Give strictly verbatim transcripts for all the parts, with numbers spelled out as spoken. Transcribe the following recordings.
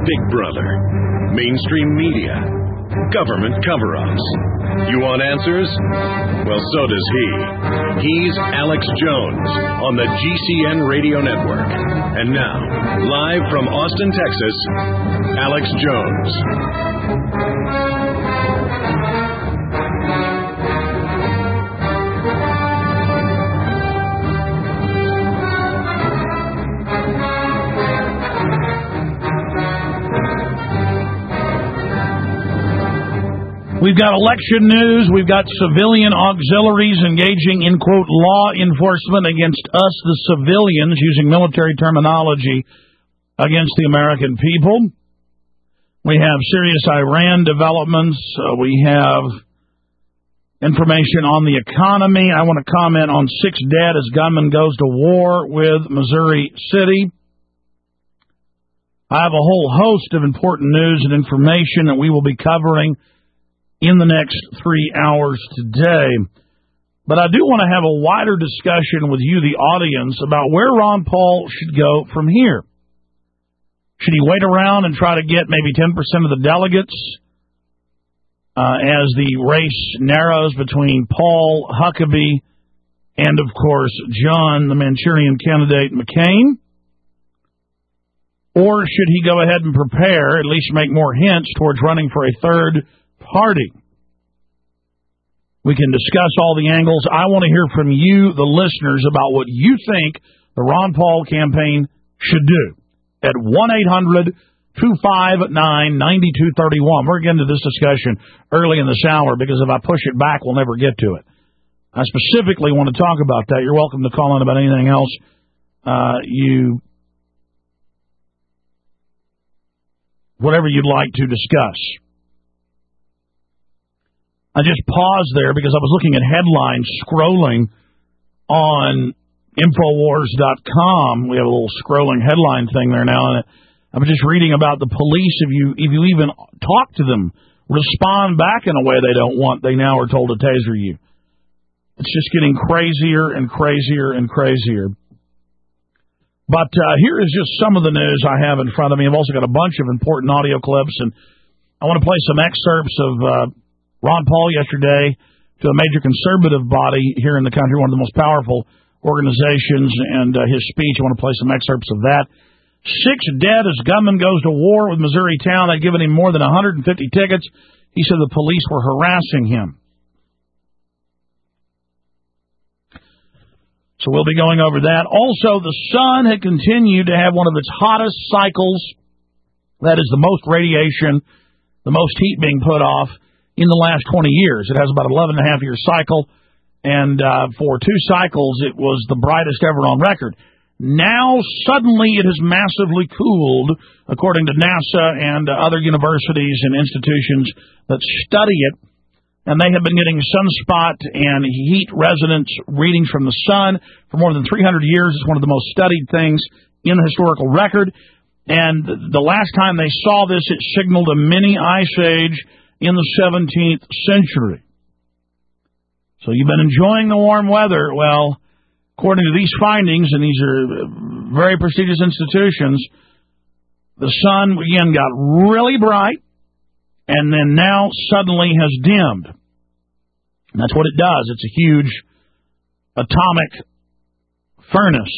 Big Brother, mainstream media, government cover-ups. You want answers? Well, so does he. He's Alex Jones on the G C N Radio Network. And now, live from Austin, Texas, Alex Jones. We've got election news. We've got civilian auxiliaries engaging in, quote, law enforcement against us, the civilians, using military terminology against the American people. We have serious Iran developments. Uh, we have information on the economy. I want to comment on six dead as gunman goes to war with Missouri City. I have a whole host of important news and information that we will be covering in the next three hours today. But I do want to have a wider discussion with you, the audience, about where Ron Paul should go from here. Should he wait around and try to get maybe ten percent of the delegates uh, as the race narrows between Paul, Huckabee, and, of course, John, the Manchurian candidate, McCain? Or should he go ahead and prepare, at least make more hints towards running for a third party? We can discuss all the angles. I want to hear from you, the listeners, about what you think the Ron Paul campaign should do at one eight hundred two five nine nine two three one. We're getting to this discussion early in this hour because if I push it back, we'll never get to it. I specifically want to talk about that. You're welcome to call in about anything else uh, you whatever you'd like to discuss. I just paused there because I was looking at headlines scrolling on Infowars dot com. We have a little scrolling headline thing there now. And I was just reading about the police. If you if you even talk to them, respond back in a way they don't want, they now are told to taser you. It's just getting crazier and crazier and crazier. But uh, here is just some of the news I have in front of me. I've also got a bunch of important audio clips, and I want to play some excerpts of uh, Ron Paul yesterday to a major conservative body here in the country, one of the most powerful organizations, and uh, his speech. I want to play some excerpts of that. Six dead as gunman goes to war with Missouri town. They'd given him more than one hundred fifty tickets. He said the police were harassing him. So we'll be going over that. Also, the sun had continued to have one of its hottest cycles. That is the most radiation, the most heat being put off in the last twenty years. It has about an eleven and a half year cycle, and uh, for two cycles, it was the brightest ever on record. Now, suddenly, it has massively cooled, according to NASA and uh, other universities and institutions that study it, and they have been getting sunspot and heat resonance readings from the sun for more than three hundred years. It's one of the most studied things in the historical record, and the last time they saw this, it signaled a mini ice age in the seventeenth century. So you've been enjoying the warm weather. Well, according to these findings, and these are very prestigious institutions, the sun, again, got really bright, and then now suddenly has dimmed. And that's what it does. It's a huge atomic furnace.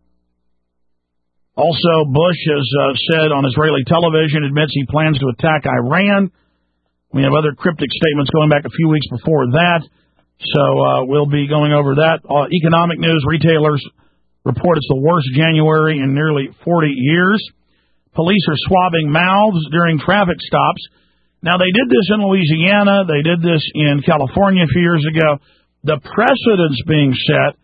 Also, Bush has uh, said on Israeli television, admits he plans to attack Iran. We have other cryptic statements going back a few weeks before that. So uh, we'll be going over that. Uh, economic news, retailers report it's the worst January in nearly forty years. Police are swabbing mouths during traffic stops. Now, they did this in Louisiana. They did this in California a few years ago. The precedent's being set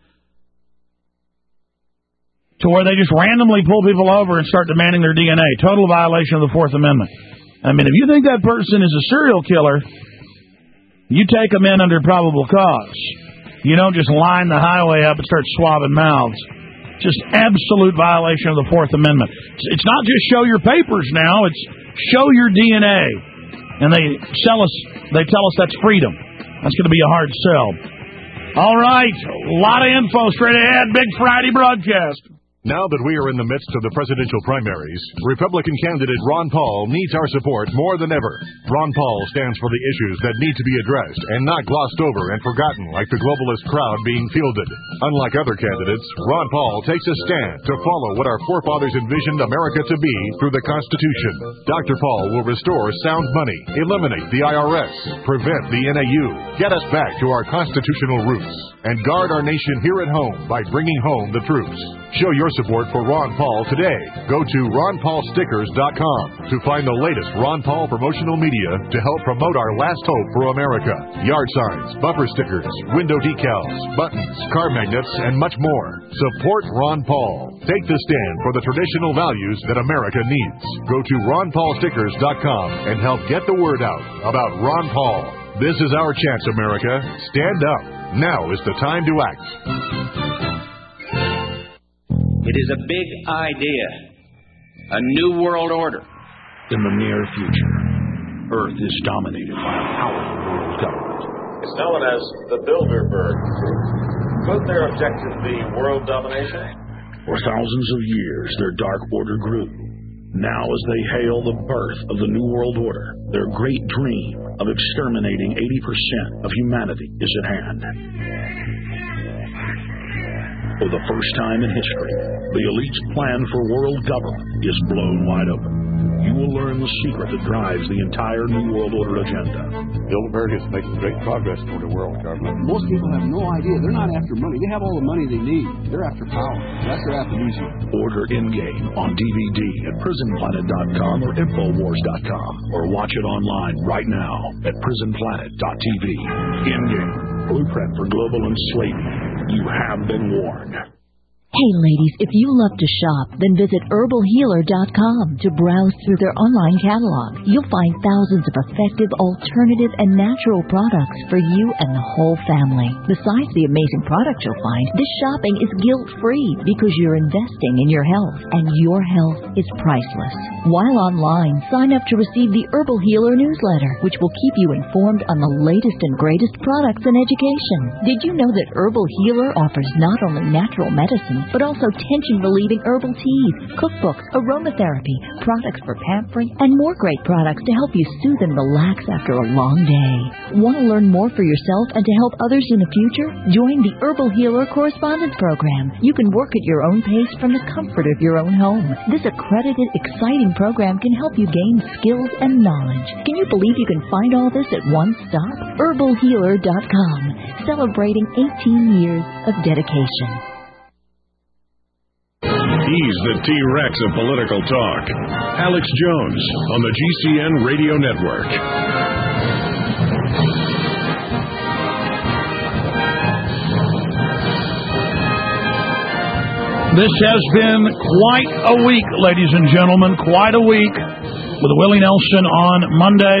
to where they just randomly pull people over and start demanding their D N A. Total violation of the Fourth Amendment. I mean, if you think that person is a serial killer, you take them in under probable cause. You don't just line the highway up and start swabbing mouths. Just absolute violation of the Fourth Amendment. It's not just show your papers now. It's show your D N A. And they sell us. They tell us that's freedom. That's going to be a hard sell. All right. A lot of info straight ahead. Big Friday broadcast. Now that we are in the midst of the presidential primaries, Republican candidate Ron Paul needs our support more than ever. Ron Paul stands for the issues that need to be addressed and not glossed over and forgotten like the globalist crowd being fielded. Unlike other candidates, Ron Paul takes a stand to follow what our forefathers envisioned America to be through the Constitution. Doctor Paul will restore sound money, eliminate the I R S, prevent the N A U, get us back to our constitutional roots, and guard our nation here at home by bringing home the troops. Show your support for Ron Paul today. Go to ron paul stickers dot com to find the latest Ron Paul promotional media to help promote our last hope for America. Yard signs, bumper stickers, window decals, buttons, car magnets, and much more. Support Ron Paul. Take the stand for the traditional values that America needs. Go to ron paul stickers dot com and help get the word out about Ron Paul. This is our chance, America. Stand up. Now is the time to act. It is a big idea, a new world order. In the near future, Earth is dominated by a powerful world government. It's known as the Bilderberg Group. Could their objective be world domination? For thousands of years, their dark order grew. Now, as they hail the birth of the New World Order, their great dream of exterminating eighty percent of humanity is at hand. For the first time in history, the elite's plan for world government is blown wide open. You will learn the secret that drives the entire New World Order agenda. Bilderberg is making great progress toward a world government. Most people have no idea. They're not after money. They have all the money they need. They're after power. That's their aphrodisiac. Order Endgame on D V D at prison planet dot com or infowars dot com, or watch it online right now at prison planet dot t v. Endgame, blueprint for global enslavement. You have been warned. Hey ladies, if you love to shop, then visit herbal healer dot com to browse through their online catalog. You'll find thousands of effective, alternative, and natural products for you and the whole family. Besides the amazing products you'll find, this shopping is guilt-free because you're investing in your health, and your health is priceless. While online, sign up to receive the Herbal Healer newsletter, which will keep you informed on the latest and greatest products and education. Did you know that Herbal Healer offers not only natural medicine, but also tension-relieving herbal teas, cookbooks, aromatherapy, products for pampering, and more great products to help you soothe and relax after a long day. Want to learn more for yourself and to help others in the future? Join the Herbal Healer Correspondence Program. You can work at your own pace from the comfort of your own home. This accredited, exciting program can help you gain skills and knowledge. Can you believe you can find all this at one stop? herbal healer dot com, celebrating eighteen years of dedication. He's the T-Rex of political talk. Alex Jones on the G C N Radio Network. This has been quite a week, ladies and gentlemen. Quite a week with Willie Nelson on Monday.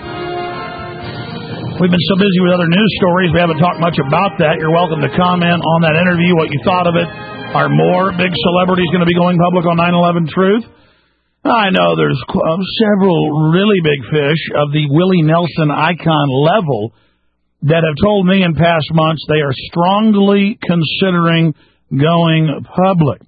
We've been so busy with other news stories, we haven't talked much about that. You're welcome to comment on that interview, what you thought of it. Are more big celebrities going to be going public on nine eleven Truth? I know there's uh, several really big fish of the Willie Nelson icon level that have told me in past months they are strongly considering going public.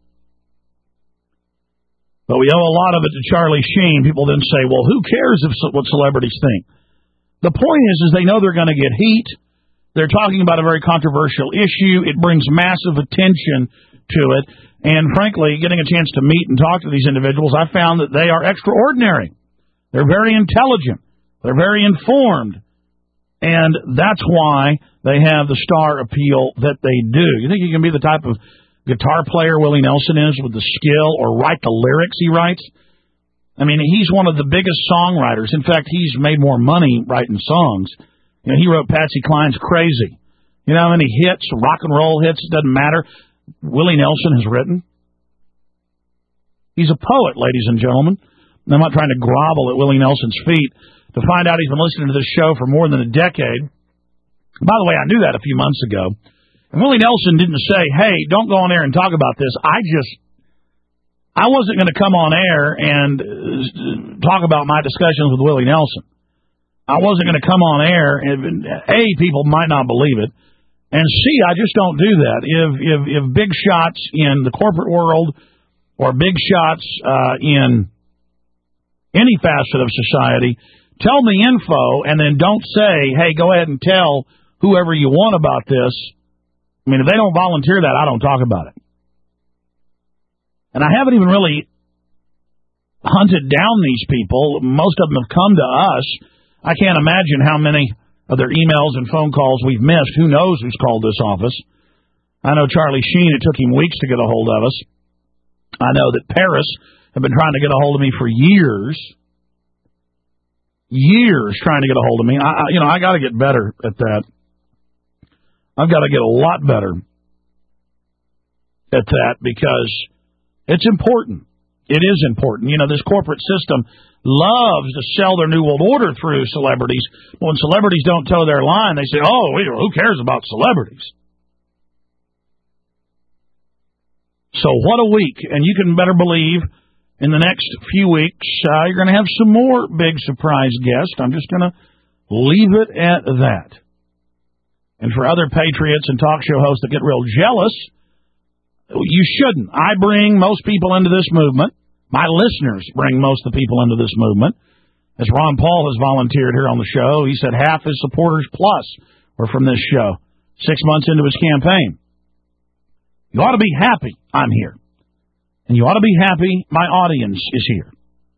But we owe a lot of it to Charlie Sheen. People then say, well, who cares if what celebrities think? The point is, is they know they're going to get heat. They're talking about a very controversial issue. It brings massive attention to it. And frankly, getting a chance to meet and talk to these individuals, I found that they are extraordinary. They're very intelligent. They're very informed. And that's why they have the star appeal that they do. You think you can be the type of guitar player Willie Nelson is with the skill, or write the lyrics he writes? I mean, he's one of the biggest songwriters. In fact, he's made more money writing songs. You know, he wrote Patsy Cline's Crazy. You know how many hits, rock and roll hits, it doesn't matter, Willie Nelson has written? He's a poet, ladies and gentlemen. And I'm not trying to grovel at Willie Nelson's feet to find out he's been listening to this show for more than a decade. By the way, I knew that a few months ago. And Willie Nelson didn't say, hey, don't go on air and talk about this. I just, I wasn't going to come on air and talk about my discussions with Willie Nelson. I wasn't going to come on air, and A, people might not believe it, And see, I just don't do that. If if if big shots in the corporate world or big shots uh, in any facet of society tell me info and then don't say, hey, go ahead and tell whoever you want about this. I mean, if they don't volunteer that, I don't talk about it. And I haven't even really hunted down these people. Most of them have come to us. I can't imagine how many of their emails and phone calls we've missed. Who knows who's called this office? I know Charlie Sheen, it took him weeks to get a hold of us. I know that Paris have been trying to get a hold of me for years. Years trying to get a hold of me. I, I, you know, I got to get better at that. I've got to get a lot better at that because it's important. It is important. You know, this corporate system loves to sell their New World Order through celebrities. When celebrities don't toe their line, they say, oh, who cares about celebrities? So what a week. And you can better believe in the next few weeks, uh, you're going to have some more big surprise guests. I'm just going to leave it at that. And for other patriots and talk show hosts that get real jealous, you shouldn't. I bring most people into this movement. My listeners bring most of the people into this movement. As Ron Paul has volunteered here on the show, he said half his supporters plus were from this show six months into his campaign. You ought to be happy I'm here. And you ought to be happy my audience is here.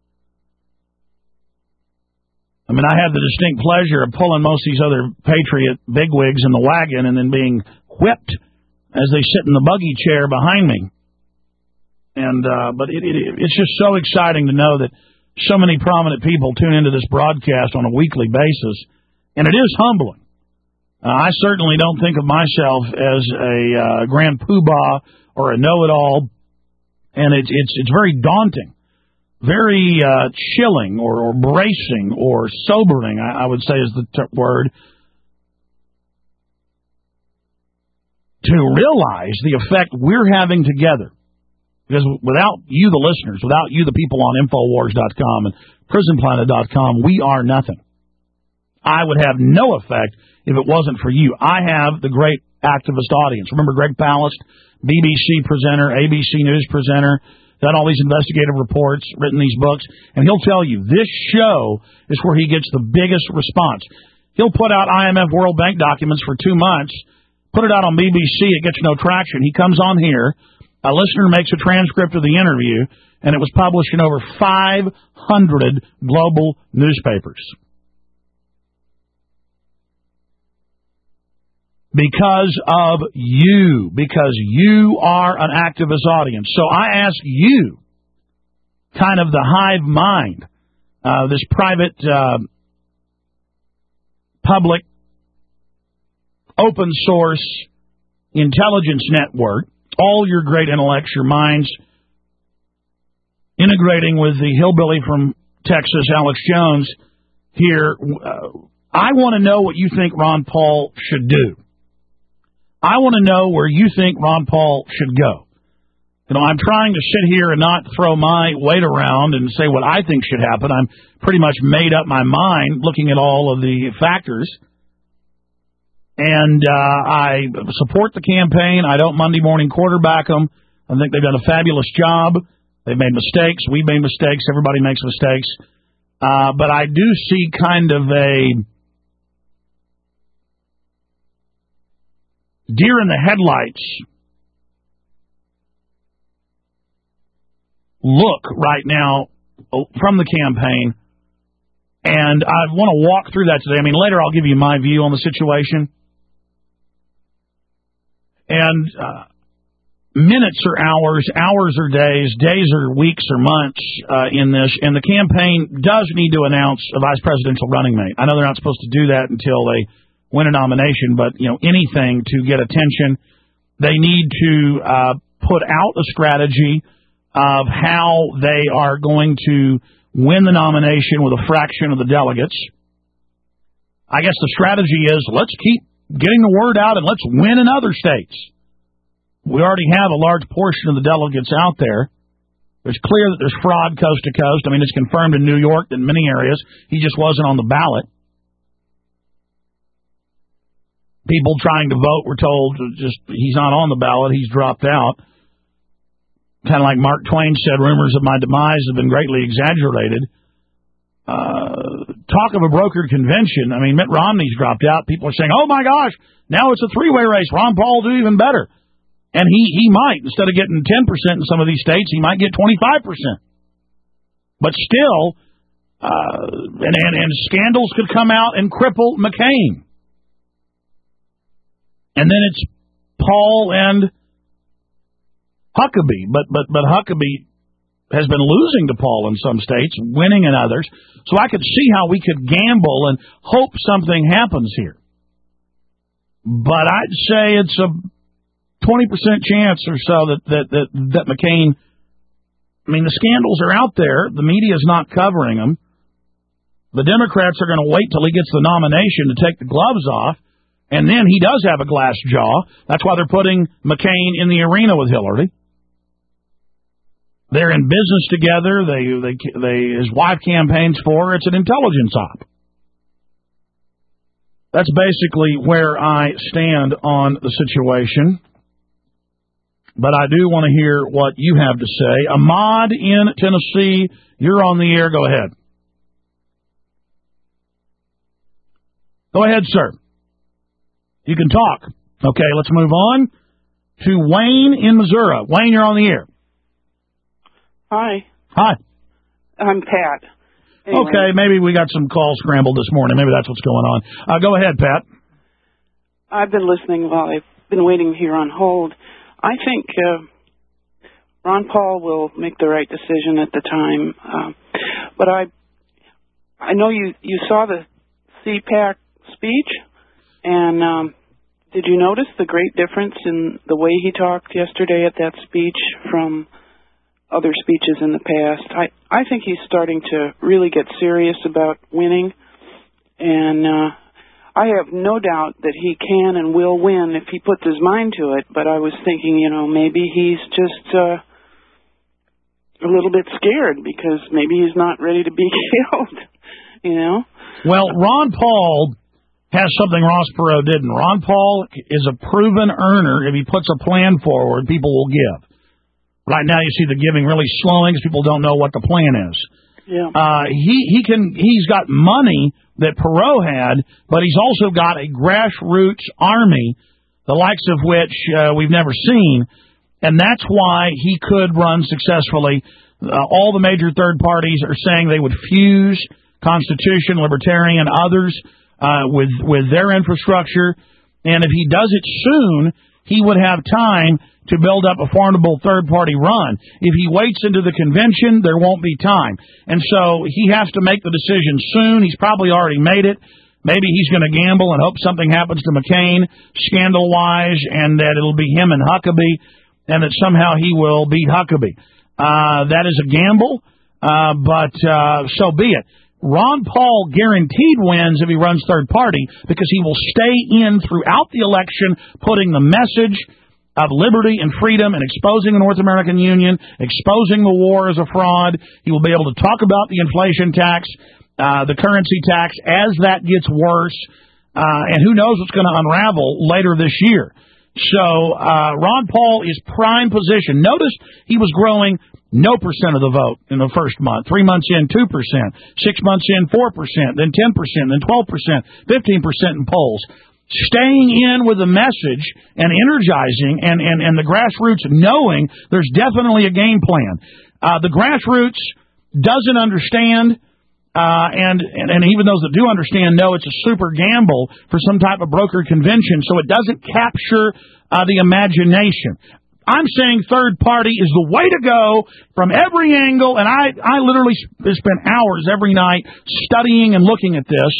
I mean, I had the distinct pleasure of pulling most of these other patriot bigwigs in the wagon and then being whipped as they sit in the buggy chair behind me. And uh, but it, it, it's just so exciting to know that so many prominent people tune into this broadcast on a weekly basis, and it is humbling. Uh, I certainly don't think of myself as a uh, grand poobah or a know-it-all, and it's it's it's very daunting, very uh, chilling or, or bracing or sobering, I, I would say is the t- word, to realize the effect we're having together. Because without you, the listeners, without you, the people on Infowars dot com and Prison Planet dot com, we are nothing. I would have no effect if it wasn't for you. I have the great activist audience. Remember Greg Palast, B B C presenter, A B C News presenter, done all these investigative reports, written these books, and he'll tell you this show is where he gets the biggest response. He'll put out I M F World Bank documents for two months, put it out on B B C, it gets no traction. He comes on here. A listener makes a transcript of the interview, and it was published in over five hundred global newspapers. Because of you. Because you are an activist audience. So I ask you, kind of the hive mind, uh, this private, uh, public, open source intelligence network, all your great intellects, your minds, integrating with the hillbilly from Texas, Alex Jones, here. Uh, I want to know what you think Ron Paul should do. I want to know where you think Ron Paul should go. You know, I'm trying to sit here and not throw my weight around and say what I think should happen. I'm pretty much made up my mind looking at all of the factors. And uh, I support the campaign. I don't Monday morning quarterback them. I think they've done a fabulous job. They've made mistakes. We've made mistakes. Everybody makes mistakes. Uh, but I do see kind of a deer in the headlights look right now from the campaign. And I want to walk through that today. I mean, later I'll give you my view on the situation. And uh, minutes are hours, hours are days, days are weeks or months uh, in this. And the campaign does need to announce a vice presidential running mate. I know they're not supposed to do that until they win a nomination, but you know, anything to get attention. They need to uh, put out a strategy of how they are going to win the nomination with a fraction of the delegates. I guess the strategy is let's keep getting the word out and let's win in other states. We already have a large portion of the delegates out there. It's clear that there's fraud coast to coast. I mean, it's confirmed in New York in many areas. He just wasn't on the ballot. People trying to vote were told just he's not on the ballot, he's dropped out. Kind of like Mark Twain said, rumors of my demise have been greatly exaggerated. Uh, talk of a brokered convention. I mean, Mitt Romney's dropped out. People are saying, oh, my gosh, now it's a three-way race. Ron Paul will do even better. And he, he might. Instead of getting ten percent in some of these states, he might get twenty-five percent. But still, uh, and, and, and scandals could come out and cripple McCain. And then it's Paul and Huckabee. But, but, but Huckabee has been losing to Paul in some states, winning in others. So I could see how we could gamble and hope something happens here. But I'd say it's a twenty percent chance or so that, that, that, that McCain, I mean, the scandals are out there. The media is not covering them. The Democrats are going to wait till he gets the nomination to take the gloves off. And then he does have a glass jaw. That's why they're putting McCain in the arena with Hillary. They're in business together. They, they, they, his wife campaigns for her. It's an intelligence op. That's basically where I stand on the situation. But I do want to hear what you have to say. Ahmad in Tennessee, you're on the air. Go ahead. Go ahead, sir. You can talk. Okay, let's move on to Wayne in Missouri. Wayne, you're on the air. Hi. Hi. I'm Pat. Anyway. Okay, maybe we got some calls scrambled this morning. Maybe that's what's going on. Uh, go ahead, Pat. I've been listening while I've been waiting here on hold. I think uh, Ron Paul will make the right decision at the time. Uh, but I I know you, you saw the C PAC speech, and um, did you notice the great difference in the way he talked yesterday at that speech from other speeches in the past? I, I think he's starting to really get serious about winning, and uh, I have no doubt that he can and will win if he puts his mind to it, but I was thinking, you know, maybe he's just uh, a little bit scared because maybe he's not ready to be killed, you know? Well, Ron Paul has something Ross Perot didn't. Ron Paul is a proven earner. If he puts a plan forward, people will give. Right now, you see the giving really slowing because people don't know what the plan is. Yeah. Uh, he he can he's got money that Perot had, but he's also got a grassroots army, the likes of which uh, we've never seen, and that's why he could run successfully. Uh, all the major third parties are saying they would fuse Constitution, Libertarian, others uh, with with their infrastructure, and if he does it soon, he would have time to build up a formidable third-party run. If he waits into the convention, there won't be time. And so he has to make the decision soon. He's probably already made it. Maybe he's going to gamble and hope something happens to McCain, scandal-wise, and that it'll be him and Huckabee, and that somehow he will beat Huckabee. Uh, that is a gamble, uh, but uh, so be it. Ron Paul guaranteed wins if he runs third party because he will stay in throughout the election, putting the message of liberty and freedom and exposing the North American Union, exposing the war as a fraud. He will be able to talk about the inflation tax, uh, the currency tax as that gets worse, uh, and who knows what's going to unravel later this year. So uh, Ron Paul is prime position. Notice he was growing no percent of the vote in the first month. Three months in, two percent. Six months in, four percent. Then ten percent. Then twelve percent. fifteen percent in polls. Staying in with the message and energizing and, and, and the grassroots knowing there's definitely a game plan. Uh, the grassroots doesn't understand, uh, and, and, and even those that do understand know it's a super gamble for some type of brokered convention, so it doesn't capture uh, the imagination. I'm saying third party is the way to go from every angle, and I, I literally spent hours every night studying and looking at this,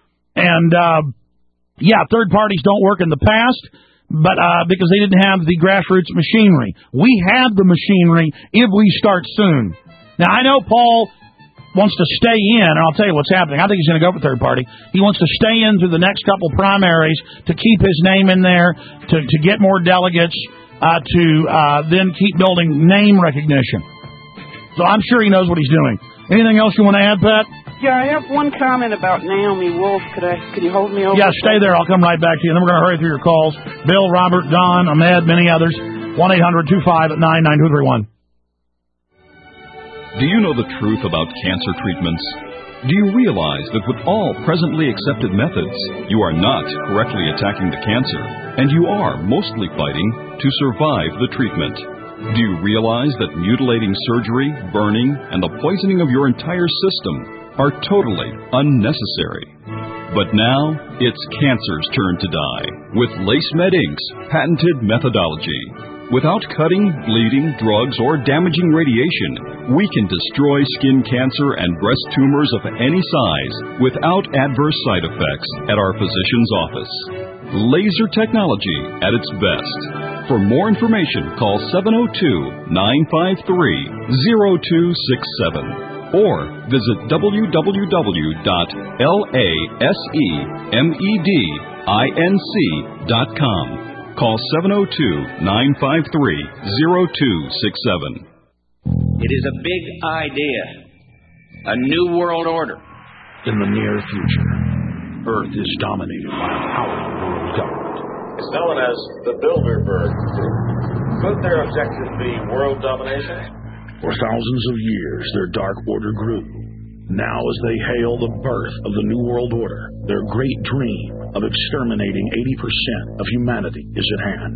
and uh, yeah, third parties don't work in the past, but uh, because they didn't have the grassroots machinery. We have the machinery if we start soon. Now, I know Paul wants to stay in, and I'll tell you what's happening. I think he's going to go for third party. He wants to stay in through the next couple primaries to keep his name in there, to, to get more delegates, uh, to uh, then keep building name recognition. So I'm sure he knows what he's doing. Anything else you want to add, Pat? Yeah, I have one comment about Naomi Wolf. Could I? Could you hold me over? Yeah, stay there. I'll come right back to you. And then we're going to hurry through your calls. Bill, Robert, Don, Ahmed, many others. one eight hundred two five nine nine two three one. Do you know the truth about cancer treatments? Do you realize that with all presently accepted methods, you are not correctly attacking the cancer, and you are mostly fighting to survive the treatment? Do you realize that mutilating surgery, burning, and the poisoning of your entire system are totally unnecessary? But now, it's cancer's turn to die with LaceMed Incorporated's patented methodology. Without cutting, bleeding, drugs, or damaging radiation, we can destroy skin cancer and breast tumors of any size without adverse side effects at our physician's office. Laser technology at its best. For more information, call seven oh two, nine five three, oh two six seven or visit w w w dot lasemedinc dot com. Call seven oh two, nine five three, oh two six seven. It is a big idea, a new world order. In the near future, Earth is dominated by a powerful world government. It's known as the Bilderberg Group. Could their objective be world domination? For thousands of years, their dark order grew. Now, as they hail the birth of the New World Order, their great dream of exterminating eighty percent of humanity is at hand.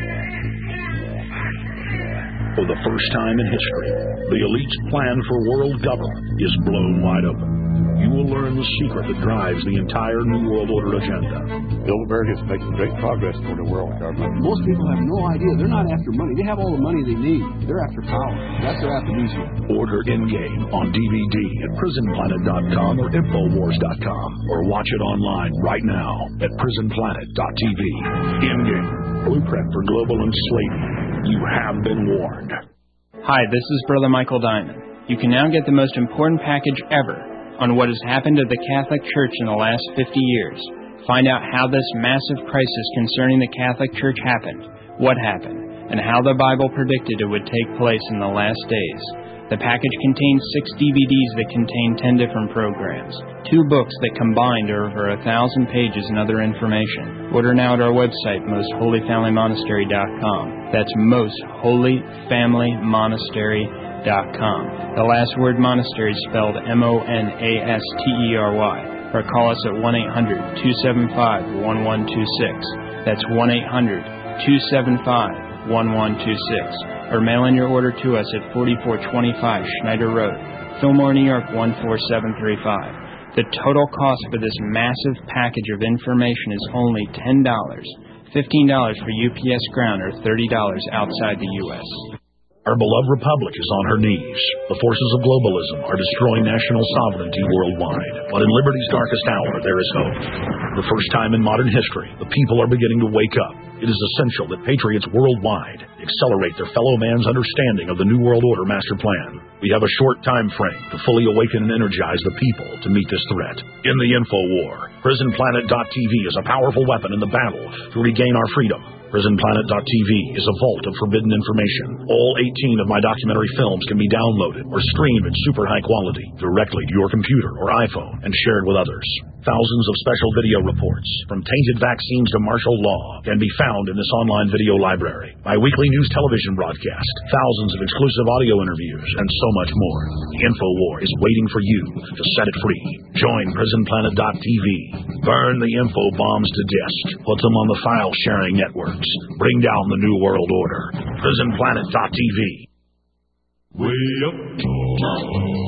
For the first time in history, the elite's plan for world government is blown wide open. You will learn the secret that drives the entire New World Order agenda. Bilderberg is making great progress toward a world government. Most people have no idea. They're not after money. They have all the money they need. They're after power. That's their aphrodisiac. Order In-Game on D V D at prison planet dot com or infowars dot com, or watch it online right now at prison planet dot t v. In-Game, blueprint for global enslavement. You have been warned. Hi, this is Brother Michael Diamond. You can now get the most important package ever on what has happened to the Catholic Church in the last fifty years. Find out how this massive crisis concerning the Catholic Church happened, what happened, and how the Bible predicted it would take place in the last days. The package contains six D V Ds that contain ten different programs, two books that combined are over a thousand pages and other information. Order now at our website, most holy family monastery dot com. That's most holy family monastery dot com. The last word monastery is spelled M O N A S T E R Y. Or call us at one eight hundred, two seven five, one one two six. That's one eight hundred, two seven five, one one two six. Or mail in your order to us at forty-four twenty-five Schneider Road, Fillmore, New York one four seven three five. The total cost for this massive package of information is only ten dollars, fifteen dollars for U P S ground, or thirty dollars outside the U S Our beloved republic is on her knees. The forces of globalism are destroying national sovereignty worldwide. But in liberty's darkest hour, there is hope. For the first time in modern history, the people are beginning to wake up. It is essential that patriots worldwide accelerate their fellow man's understanding of the New World Order master plan. We have a short time frame to fully awaken and energize the people to meet this threat. In the info war, prison planet dot t v is a powerful weapon in the battle to regain our freedom. prison planet dot t v is a vault of forbidden information. All eighteen of my documentary films can be downloaded or streamed in super high quality directly to your computer or iPhone and shared with others. Thousands of special video reports, from tainted vaccines to martial law, can be found in this online video library. My weekly news television broadcast, thousands of exclusive audio interviews, and so much more. The InfoWar is waiting for you to set it free. Join prison planet dot t v. Burn the info bombs to disk. Put them on the file-sharing networks. Bring down the New World Order. prison planet dot t v. Way up north,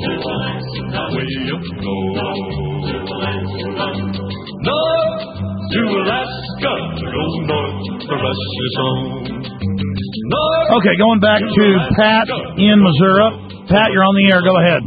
way up north, north to Alaska, go north, the rest is home. North okay, going back to Pat in Missouri. Pat, you're on the air. Go ahead.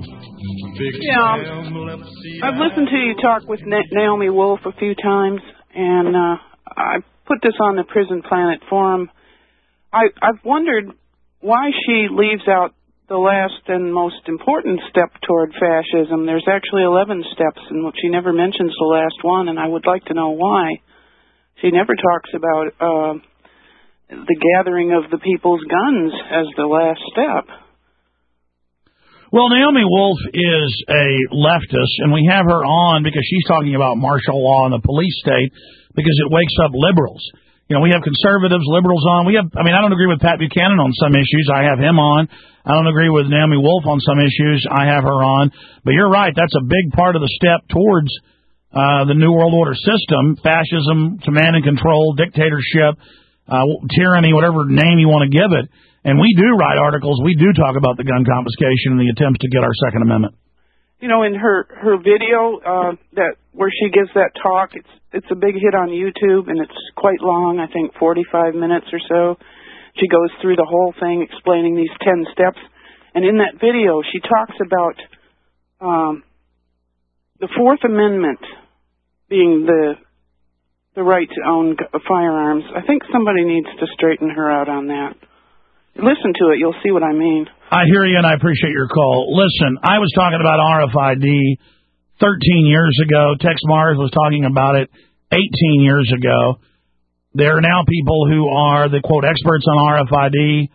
Yeah, I've listened to you talk with Naomi Wolf a few times, and uh, I put this on the Prison Planet forum. I, I've wondered why she leaves out the last and most important step toward fascism. There's actually eleven steps, and she never mentions the last one, and I would like to know why. She never talks about uh, the gathering of the people's guns as the last step. Well, Naomi Wolf is a leftist, and we have her on because she's talking about martial law in the police state because it wakes up liberals. You know, we have conservatives, liberals on. We have, I mean, I don't agree with Pat Buchanan on some issues. I have him on. I don't agree with Naomi Wolf on some issues. I have her on. But you're right. That's a big part of the step towards uh, the New World Order system, fascism, command and control, dictatorship, uh, tyranny, whatever name you want to give it. And we do write articles. We do talk about the gun confiscation and the attempts to get our Second Amendment. You know, in her her video uh, that where she gives that talk, it's it's a big hit on YouTube, and it's quite long. I think forty-five minutes or so. She goes through the whole thing, explaining these ten steps. And in that video, she talks about um, the Fourth Amendment being the the right to own firearms. I think somebody needs to straighten her out on that. Listen to it. You'll see what I mean. I hear you, and I appreciate your call. Listen, I was talking about R F I D thirteen years ago. Tex Mars was talking about it eighteen years ago. There are now people who are the, quote, experts on R F I D,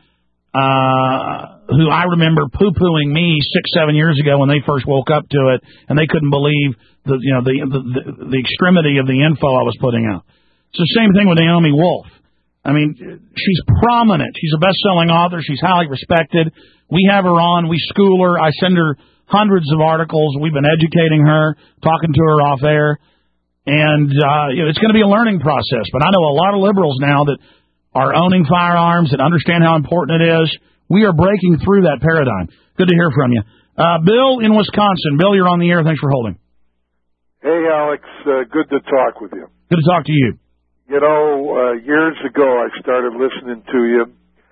uh, who I remember poo-pooing me six, seven years ago when they first woke up to it, and they couldn't believe the, you know, the, the, the, the extremity of the info I was putting out. It's the same thing with Naomi Wolf. I mean, she's prominent. She's a best-selling author. She's highly respected. We have her on. We school her. I send her hundreds of articles. We've been educating her, talking to her off air. And uh, you know, it's going to be a learning process. But I know a lot of liberals now that are owning firearms and understand how important it is. We are breaking through that paradigm. Good to hear from you. Uh, Bill in Wisconsin. Bill, you're on the air. Thanks for holding. Hey, Alex. Uh, good to talk with you. Good to talk to you. You know, uh, years ago I started listening to you,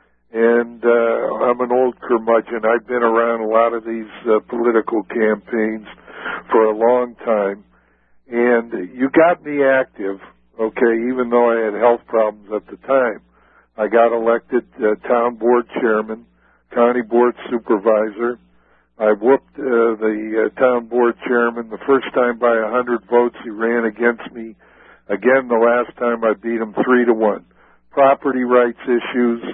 and uh, I'm an old curmudgeon. I've been around a lot of these uh, political campaigns for a long time, and you got me active, okay, even though I had health problems at the time. I got elected uh, town board chairman, county board supervisor. I whooped uh, the uh, town board chairman the first time by a hundred votes. He ran against me. Again, the last time I beat him three to one. Property rights issues,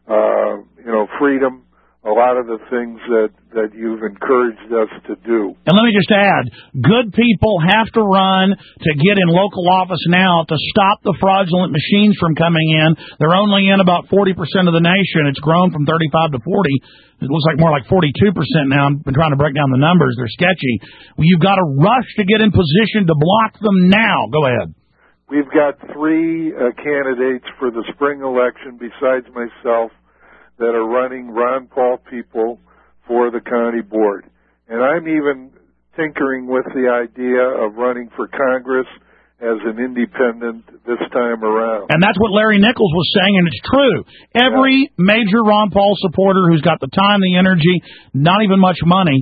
uh, you know, freedom, a lot of the things that, that you've encouraged us to do. And let me just add, good people have to run to get in local office now to stop the fraudulent machines from coming in. They're only in about forty percent of the nation. It's grown from thirty-five to forty. It looks like more like forty-two percent now. I've been trying to break down the numbers. They're sketchy. You've got to rush to get in position to block them now. Go ahead. We've got three uh, candidates for the spring election besides myself that are running Ron Paul people for the county board. And I'm even tinkering with the idea of running for Congress as an independent this time around. And that's what Larry Nichols was saying, and it's true. Every major Ron Paul supporter who's got the time, the energy, not even much money,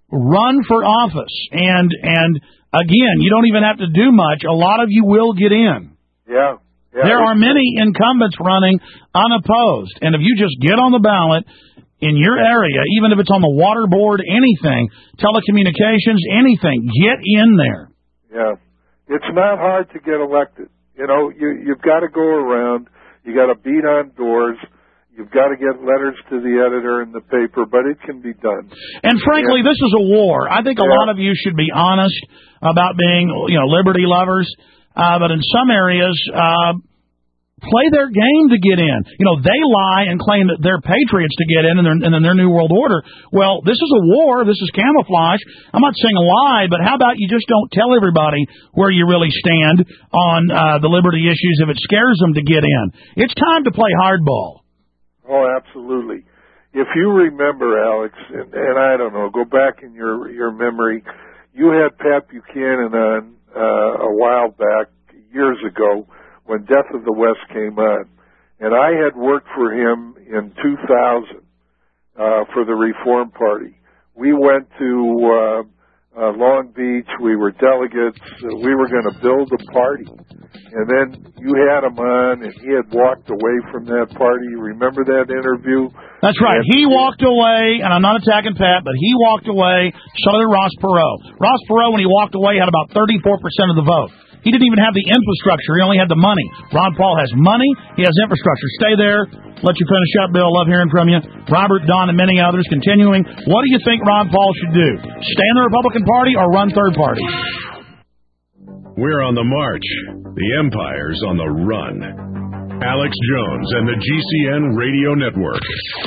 run for office. And and again, you don't even have to do much. A lot of you will get in. Yeah. yeah there are many incumbents running unopposed. And if you just get on the ballot in your area, even if it's on the water board, anything, telecommunications, anything, get in there. Yeah. It's not hard to get elected. You know, you, you've got to go around. You got to beat on doors. You've got to get letters to the editor in the paper, but it can be done. And frankly, yeah. this is a war. I think a yeah. lot of you should be honest about being, you know, liberty lovers. Uh, but in some areas, uh, play their game to get in. You know, they lie and claim that they're patriots to get in and, and then their New World Order. Well, this is a war. This is camouflage. I'm not saying a lie, but how about you just don't tell everybody where you really stand on uh, the liberty issues if it scares them to get in. It's time to play hardball. Oh, absolutely. If you remember, Alex, and, and I don't know, go back in your your memory, you had Pat Buchanan on uh, a while back, years ago, when Death of the West came on. And I had worked for him in two thousand uh, for the Reform Party. We went to uh, uh, Long Beach. We were delegates. Uh, we were going to build a party. And then you had him on, and he had walked away from that party. You remember that interview? That's right. He walked away, and I'm not attacking Pat, but he walked away, so did Ross Perot. Ross Perot, when he walked away, had about thirty-four percent of the vote. He didn't even have the infrastructure. He only had the money. Ron Paul has money. He has infrastructure. Stay there. Let you finish up, Bill. Love hearing from you. Robert, Don, and many others. Continuing, what do you think Ron Paul should do? Stay in the Republican Party or run third party? We're on the march. The empire's on the run. Alex Jones and the G C N Radio Network.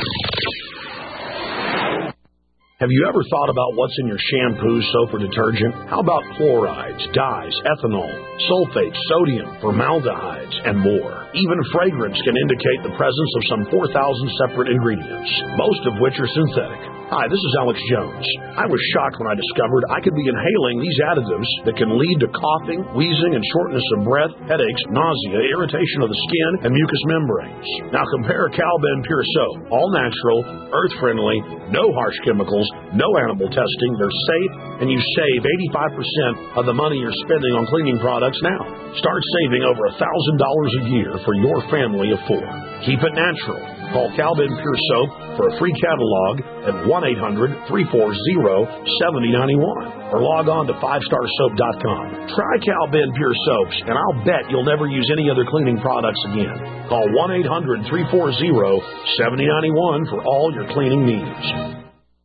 Have you ever thought about what's in your shampoo, soap, or detergent? How about chlorides, dyes, ethanol, sulfates, sodium, formaldehydes, and more? Even fragrance can indicate the presence of some four thousand separate ingredients, most of which are synthetic. Hi, this is Alex Jones. I was shocked when I discovered I could be inhaling these additives that can lead to coughing, wheezing, and shortness of breath, headaches, nausea, irritation of the skin, and mucous membranes. Now compare Cal-Ben Pure Soap. All natural, earth-friendly, no harsh chemicals, no animal testing. They're safe, and you save eighty-five percent of the money you're spending on cleaning products now. Start saving over one thousand dollars a year for your family of four. Keep it natural. Call Cal-Ben Pure Soap for a free catalog at one eight hundred, three four zero, seven zero nine one or log on to five star soap dot com. Try Cal-Ben Pure Soaps, and I'll bet you'll never use any other cleaning products again. Call one eight hundred, three four zero, seven zero nine one for all your cleaning needs.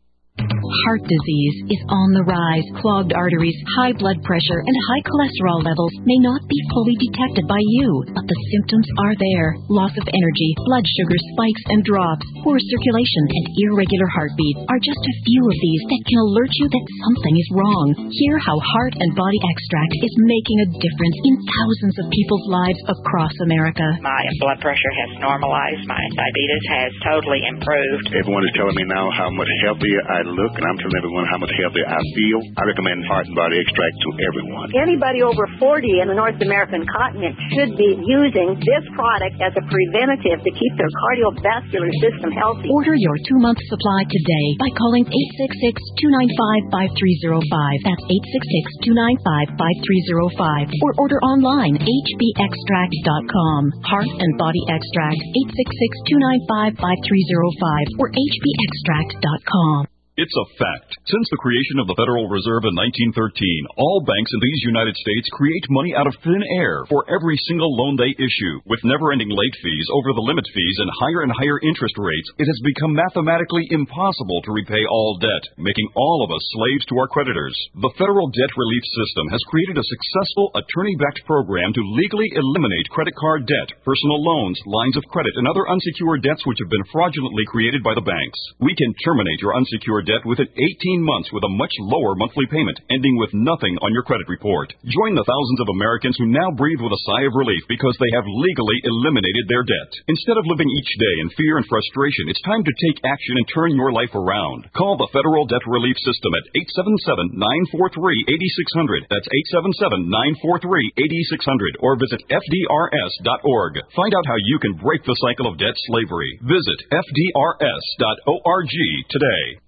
Heart disease is on the rise. Clogged arteries, high blood pressure, and high cholesterol levels may not be fully detected by you, but the symptoms are there. Loss of energy, blood sugar spikes and drops, poor circulation, and irregular heartbeat are just a few of these that can alert you that something is wrong. Hear how Heart and Body Extract is making a difference in thousands of people's lives across America. My blood pressure has normalized. My diabetes has totally improved. Everyone is telling me now how much healthier I look, and I'm telling everyone how much healthier I feel. I recommend Heart and Body Extract to everyone. Anybody over forty in the North American continent should be using this product as a preventative to keep their cardiovascular system healthy. Order your two-month supply today by calling eight six six, two nine five, five three zero five. That's eight six six, two nine five, five three zero five. Or order online, h b extract dot com. Heart and Body Extract, eight six six, two nine five, five three zero five or h b extract dot com. It's a fact. Since the creation of the Federal Reserve in nineteen thirteen, all banks in these United States create money out of thin air for every single loan they issue. With never-ending late fees, over-the-limit fees, and higher and higher interest rates, it has become mathematically impossible to repay all debt, making all of us slaves to our creditors. The Federal Debt Relief System has created a successful attorney-backed program to legally eliminate credit card debt, personal loans, lines of credit, and other unsecured debts which have been fraudulently created by the banks. We can terminate your unsecured debt within eighteen months with a much lower monthly payment, ending with nothing on your credit report. Join the thousands of Americans who now breathe with a sigh of relief because they have legally eliminated their debt. Instead of living each day in fear and frustration, it's time to take action and turn your life around. Call the Federal Debt Relief System at eight seven seven, nine four three, eight six zero zero. That's eight seven seven, nine four three, eight six zero zero. Or visit F D R S dot org. Find out how you can break the cycle of debt slavery. Visit F D R S dot org today.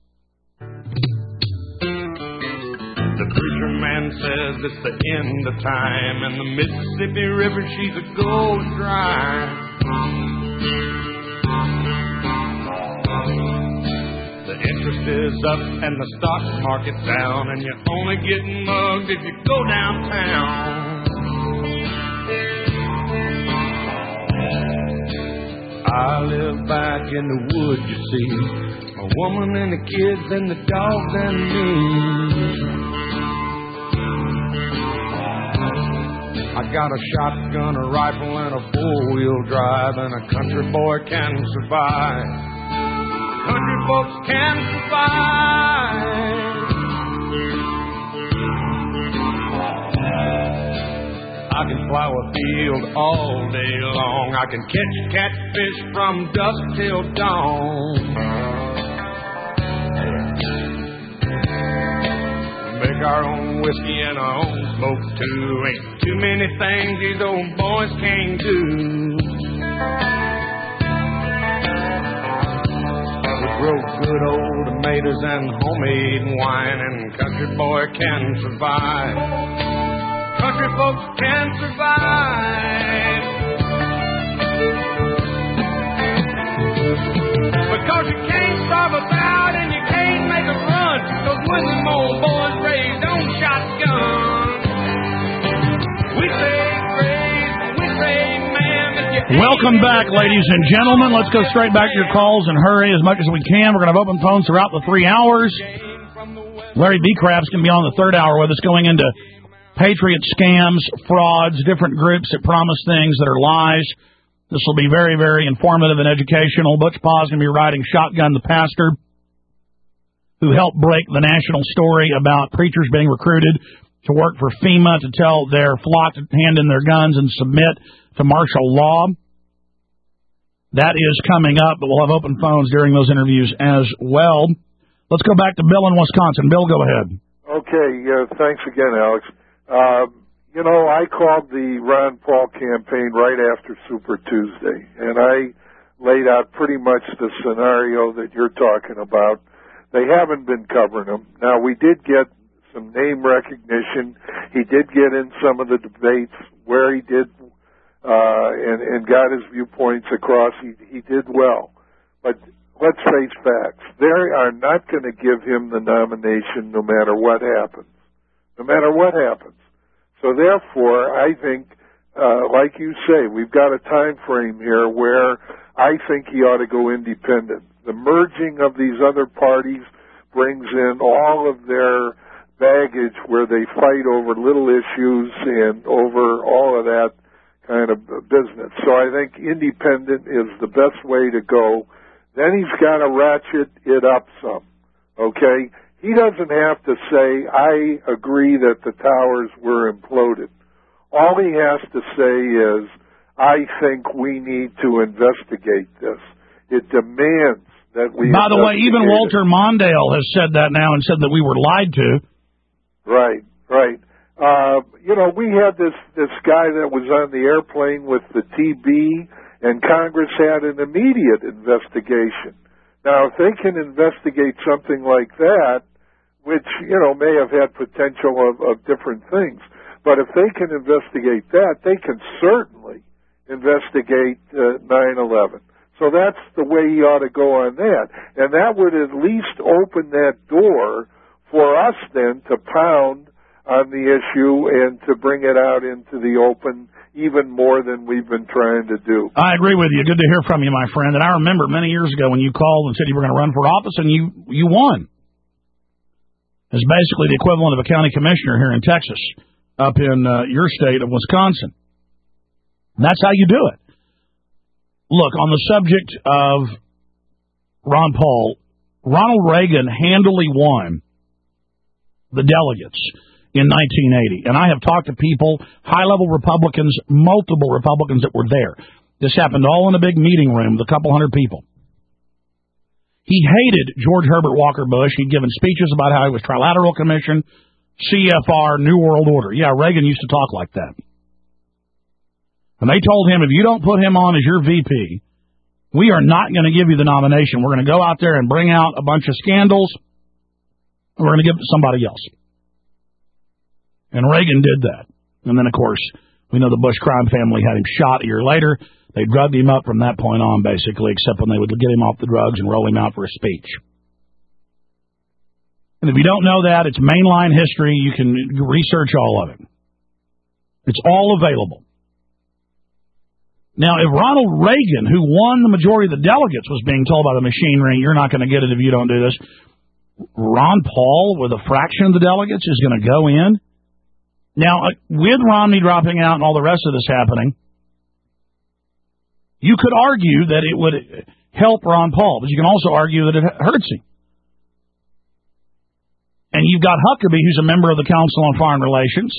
The preacher man says it's the end of time, and the Mississippi River, she's a gold dry. The interest is up and the stock market's down, and you're only getting mugged if you go downtown. I live back in the woods, you see. A woman and the kids and the dogs and me. I got a shotgun, a rifle, and a four-wheel drive, and a country boy can survive. Country folks can survive. I can plow a field all day long. I can catch catfish from dusk till dawn. Make our own whiskey and our own smoke too. Ain't too many things these old boys can't do. We grow good old tomatoes and homemade wine, and country boy can survive. Country folks can survive. Because you can't starve us out and you can't make a run. Those William old boys raised on shotguns. We Welcome back, ladies and gentlemen. Let's go straight back to your calls and hurry as much as we can. We're going to have open phones throughout the three hours. Larry B. Craft's going to be on the third hour with us, going into Patriot scams, frauds, different groups that promise things that are lies. This will be very, very informative and educational. Butch Paw's going to be riding shotgun the pastor who helped break the national story about preachers being recruited to work for FEMA to tell their flock to hand in their guns and submit to martial law. That is coming up, but we'll have open phones during those interviews as well. Let's go back to Bill in Wisconsin. Bill, go ahead. Okay, uh, thanks again, Alex. Uh, you know, I called the Ron Paul campaign right after Super Tuesday, and I laid out pretty much the scenario that you're talking about. They haven't been covering him. Now, we did get some name recognition. He did get in some of the debates where he did uh, and, and got his viewpoints across. He, he did well. But let's face facts. They are not going to give him the nomination no matter what happens. No matter what happens. So therefore, I think, uh, like you say, we've got a time frame here where I think he ought to go independent. The merging of these other parties brings in all of their baggage where they fight over little issues and over all of that kind of business. So I think independent is the best way to go. Then he's got to ratchet it up some, okay? He doesn't have to say, I agree that the towers were imploded. All he has to say is, I think we need to investigate this. It demands that we... By the way, even Walter Mondale has said that now and said that we were lied to. Right, right. Uh, you know, we had this, this guy that was on the airplane with the T B, and Congress had an immediate investigation. Now, if they can investigate something like that, which, you know, may have had potential of, of different things, but if they can investigate that, they can certainly investigate uh, nine eleven. So that's the way he ought to go on that. And that would at least open that door for us then to pound on the issue and to bring it out into the open even more than we've been trying to do. I agree with you. Good to hear from you, my friend. And I remember many years ago when you called and said you were going to run for office, and you, you won. It's basically the equivalent of a county commissioner here in Texas, up in uh, your state of Wisconsin. And that's how you do it. Look, on the subject of Ron Paul, Ronald Reagan handily won the delegates in nineteen eighty. And I have talked to people, high-level Republicans, multiple Republicans that were there. This happened all in a big meeting room with a couple hundred people. He hated George Herbert Walker Bush. He'd given speeches about how he was Trilateral Commission, C F R, New World Order. Yeah, Reagan used to talk like that. And they told him, if you don't put him on as your V P, we are not going to give you the nomination. We're going to go out there and bring out a bunch of scandals, and we're going to give it to somebody else. And Reagan did that. And then, of course, we know the Bush crime family had him shot a year later. They drugged him up from that point on, basically, except when they would get him off the drugs and roll him out for a speech. And if you don't know that, it's mainline history. You can research all of it. It's all available. Now, if Ronald Reagan, who won the majority of the delegates, was being told by the machinery, you're not going to get it if you don't do this, Ron Paul, with a fraction of the delegates, is going to go in? Now, with Romney dropping out and all the rest of this happening, you could argue that it would help Ron Paul, but you can also argue that it hurts him. And you've got Huckabee, who's a member of the Council on Foreign Relations,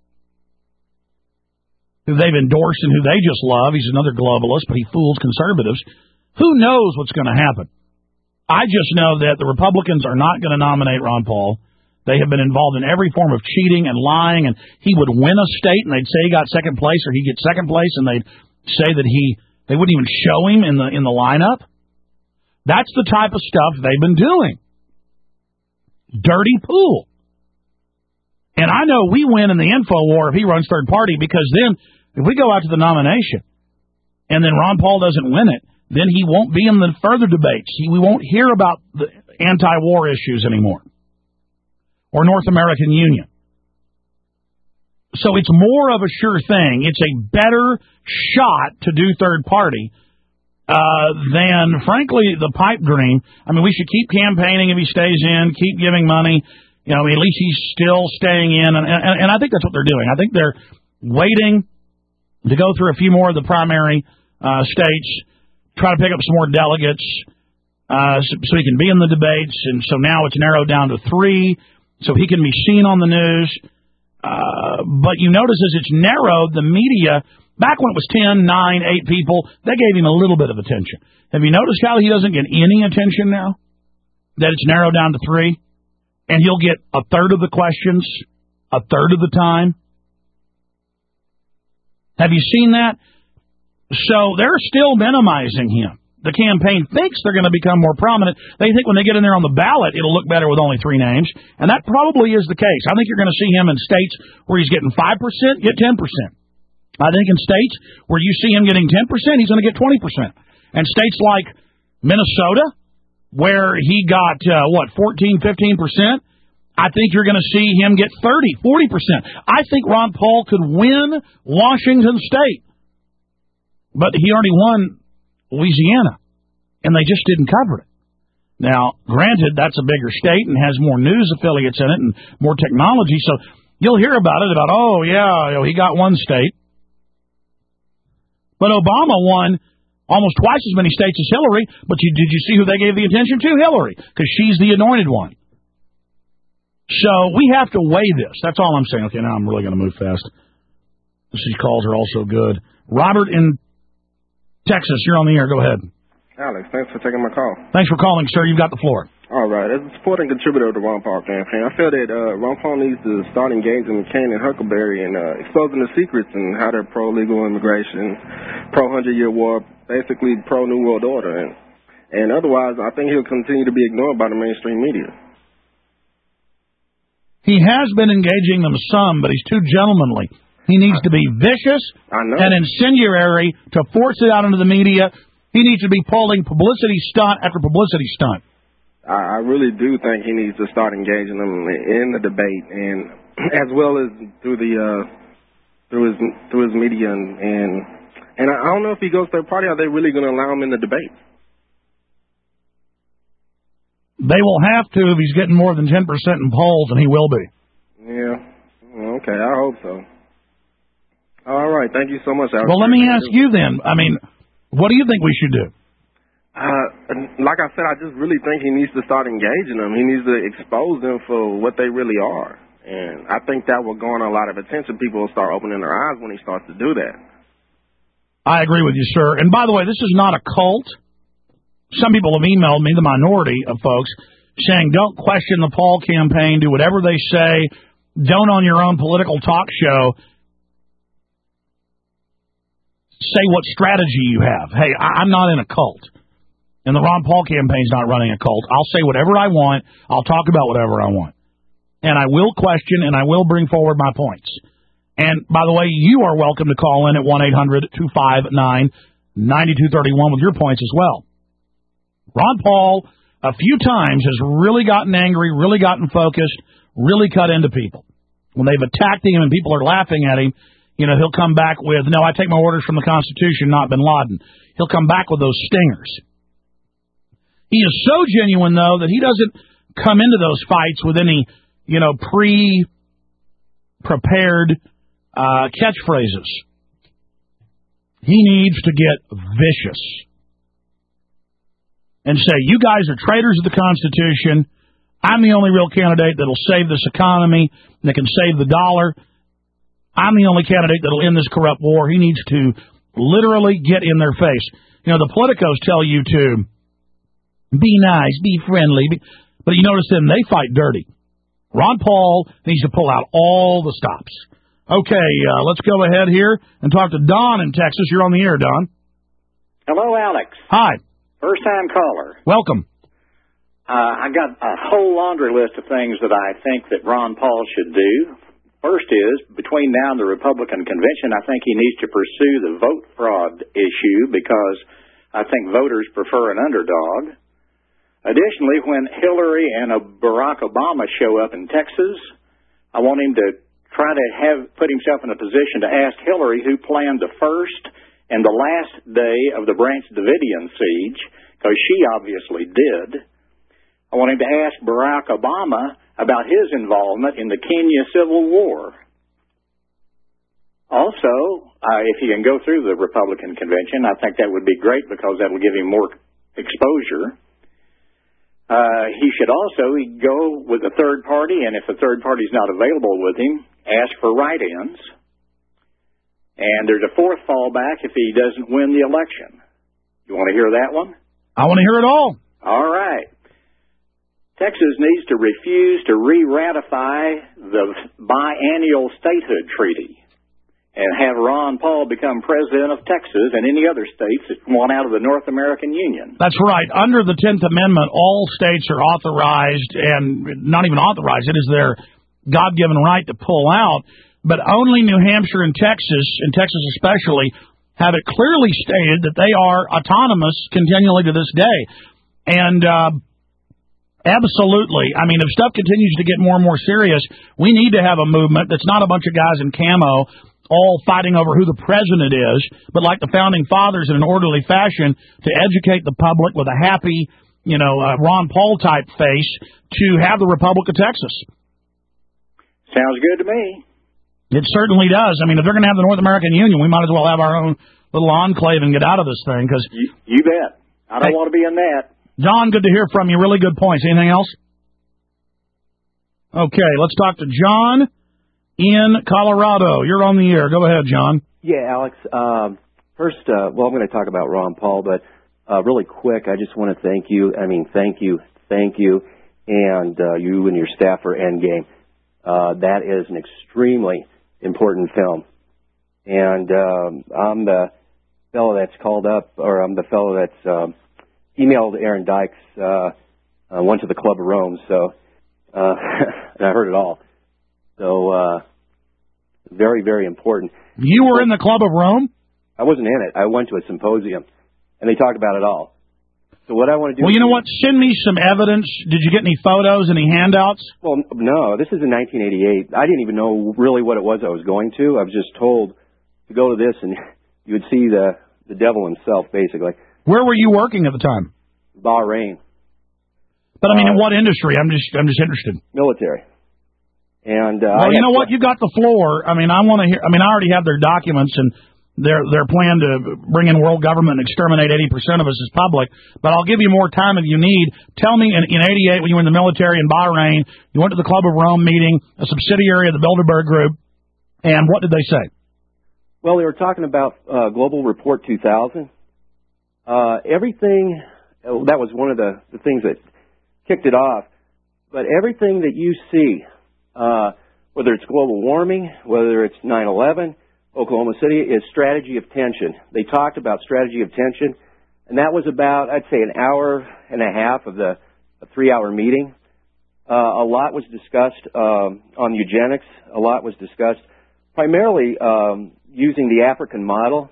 who they've endorsed and who they just love. He's another globalist, but he fools conservatives. Who knows what's going to happen? I just know that the Republicans are not going to nominate Ron Paul. They have been involved in every form of cheating and lying, and he would win a state, and they'd say he got second place, or he'd get second place, and they'd say that he, they wouldn't even show him in the in the lineup. That's the type of stuff they've been doing. Dirty pool. And I know we win in the info war if he runs third party, because then if we go out to the nomination and then Ron Paul doesn't win it, then he won't be in the further debates. He, we won't hear about the anti-war issues anymore or North American Union. So it's more of a sure thing. It's a better shot to do third party uh, than, frankly, the pipe dream. I mean, we should keep campaigning if he stays in, keep giving money. You know, I mean, at least he's still staying in, and, and, and I think that's what they're doing. I think they're waiting to go through a few more of the primary uh, states, try to pick up some more delegates uh, so, so he can be in the debates, and so now it's narrowed down to three, so he can be seen on the news. Uh, but you notice as it's narrowed, the media, back when it was ten, nine, eight people, they gave him a little bit of attention. Have you noticed how he doesn't get any attention now? That it's narrowed down to three? And he'll get a third of the questions, a third of the time? Have you seen that? So they're still minimizing him. The campaign thinks they're going to become more prominent. They think when they get in there on the ballot, it'll look better with only three names. And that probably is the case. I think you're going to see him in states where he's getting five percent, get ten percent. I think in states where you see him getting ten percent, he's going to get twenty percent. And states like Minnesota, where he got, uh, what, fourteen, fifteen percent, I think you're going to see him get thirty, forty percent. I think Ron Paul could win Washington State. But he already won Louisiana, and they just didn't cover it. Now, granted, that's a bigger state and has more news affiliates in it and more technology, so you'll hear about it, about, oh, yeah, you know, he got one state. But Obama won almost twice as many states as Hillary, but you, did you see who they gave the attention to? Hillary, because she's the anointed one. So we have to weigh this. That's all I'm saying. Okay, now I'm really going to move fast. These calls are also good. Robert in Texas, you're on the air. Go ahead. Alex, thanks for taking my call. Thanks for calling, sir. You've got the floor. All right. As a supporting contributor to the Ron Paul campaign, I feel that uh, Ron Paul needs to start engaging McCain and Huckleberry and uh, exposing the secrets and how they're pro-legal immigration, pro-hundred-year war, basically pro-New World Order. And, and otherwise, I think he'll continue to be ignored by the mainstream media. He has been engaging them some, but he's too gentlemanly. He needs to be vicious and incendiary to force it out into the media. He needs to be pulling publicity stunt after publicity stunt. I really do think he needs to start engaging them in the debate, and as well as through the uh, through his through his media, and and, and I don't know if he goes third party. Are they really going to allow him in the debate? They will have to if he's getting more than ten percent in polls, and he will be. Yeah. Okay. I hope so. All right. Thank you so much, Alex. Well, let me ask you then. I mean, what do you think we should do? Uh, like I said, I just really think he needs to start engaging them. He needs to expose them for what they really are. And I think that will garner a lot of attention. People will start opening their eyes when he starts to do that. I agree with you, sir. And by the way, this is not a cult. Some people have emailed me, the minority of folks, saying don't question the Paul campaign, do whatever they say, don't on your own political talk show say what strategy you have. Hey, I'm not in a cult. And the Ron Paul campaign's not running a cult. I'll say whatever I want. I'll talk about whatever I want. And I will question and I will bring forward my points. And, by the way, you are welcome to call in at one eight hundred two five nine nine two three one with your points as well. Ron Paul, a few times, has really gotten angry, really gotten focused, really cut into people. When they've attacked him and people are laughing at him, you know, he'll come back with, no, I take my orders from the Constitution, not bin Laden. He'll come back with those stingers. He is so genuine, though, that he doesn't come into those fights with any, you know, pre-prepared uh, catchphrases. He needs to get vicious and say, you guys are traitors of the Constitution. I'm the only real candidate that'll save this economy, that can save the dollar. I'm the only candidate that'll end this corrupt war. He needs to literally get in their face. You know, the politicos tell you to be nice, be friendly, be, but you notice then they fight dirty. Ron Paul needs to pull out all the stops. Okay, uh, let's go ahead here and talk to Don in Texas. You're on the air, Don. Hello, Alex. Hi. First-time caller. Welcome. Uh, I got a whole laundry list of things that I think that Ron Paul should do. First is, between now and the Republican convention, I think he needs to pursue the vote fraud issue because I think voters prefer an underdog. Additionally, when Hillary and Barack Obama show up in Texas, I want him to try to have put himself in a position to ask Hillary who planned the first and the last day of the Branch Davidian siege, because she obviously did. I want him to ask Barack Obama about his involvement in the Kenya Civil War. Also, uh, if he can go through the Republican convention, I think that would be great because that will give him more exposure. Uh, he should also go with a third party, and if the third party is not available with him, ask for write-ins. And there's a fourth fallback if he doesn't win the election. You want to hear that one? I want to hear it all. All right. Texas needs to refuse to re-ratify the biennial statehood treaty and have Ron Paul become president of Texas and any other states that want out of the North American Union. That's right. Under the tenth Amendment, all states are authorized, and not even authorized, it is their God-given right to pull out, but only New Hampshire and Texas, and Texas especially, have it clearly stated that they are autonomous continually to this day. And uh, absolutely, I mean, if stuff continues to get more and more serious, we need to have a movement that's not a bunch of guys in camo all fighting over who the president is, but like the Founding Fathers in an orderly fashion to educate the public with a happy, you know, uh, Ron Paul type face to have the Republic of Texas. Sounds good to me. It certainly does. I mean, if they're going to have the North American Union, we might as well have our own little enclave and get out of this thing. Cause, you, you bet. I don't hey, want to be in that. John, good to hear from you. Really good points. Anything else? Okay, let's talk to John in Colorado. You're on the air. Go ahead, John. Yeah, Alex. Um, first, uh, well, I'm going to talk about Ron Paul, but uh, really quick, I just want to thank you. I mean, thank you, thank you, and uh, you and your staff for Endgame. Uh, that is an extremely important film. And um, I'm the fellow that's called up, or I'm the fellow that's um, emailed Aaron Dykes, uh, uh, went to the Club of Rome, so, uh, and I heard it all. So, uh, very, very important. You were in the Club of Rome? I wasn't in it. I went to a symposium, and they talked about it all. So what I want to do... Well, you know what? Send me some evidence. Did you get any photos, any handouts? Well, no. This is in nineteen eighty-eight. I didn't even know really what it was I was going to. I was just told to go to this, and you would see the, the devil himself, basically. Where were you working at the time? Bahrain. But, I mean, uh, in what industry? I'm just I'm just interested. Military. And uh, Well, you know what? You got the floor. I mean, I want to hear... I mean, I already have their documents, and... Their their plan to bring in world government and exterminate eighty percent of us is public, but I'll give you more time if you need. Tell me, in, in eighty-eight, when you were in the military in Bahrain, you went to the Club of Rome meeting, a subsidiary of the Bilderberg Group, and what did they say? Well, they were talking about uh, Global Report two thousand. Uh, everything, that was one of the, the things that kicked it off, but everything that you see, uh, whether it's global warming, whether it's nine eleven, Oklahoma City, is strategy of tension. They talked about strategy of tension, and that was about, I'd say, an hour and a half of the a three-hour meeting. Uh, a lot was discussed um, on eugenics. A lot was discussed primarily um, using the African model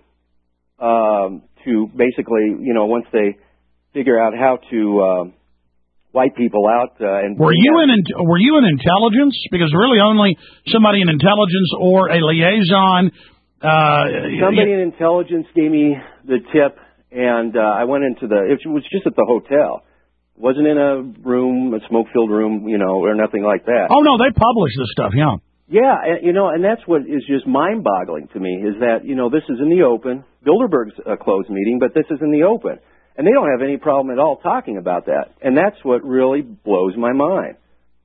um, to basically, you know, once they figure out how to um, wipe people out. Uh, and were you in were you in intelligence? Because really, only somebody in intelligence or a liaison. Uh, Somebody in intelligence gave me the tip, and uh, I went into the. It was just at the hotel. It wasn't in a room, a smoke-filled room, you know, or nothing like that. Oh no, they publish this stuff, yeah. Yeah, and, you know, and that's what is just mind-boggling to me is that you know this is in the open. Bilderberg's a closed meeting, but this is in the open, and they don't have any problem at all talking about that, and that's what really blows my mind.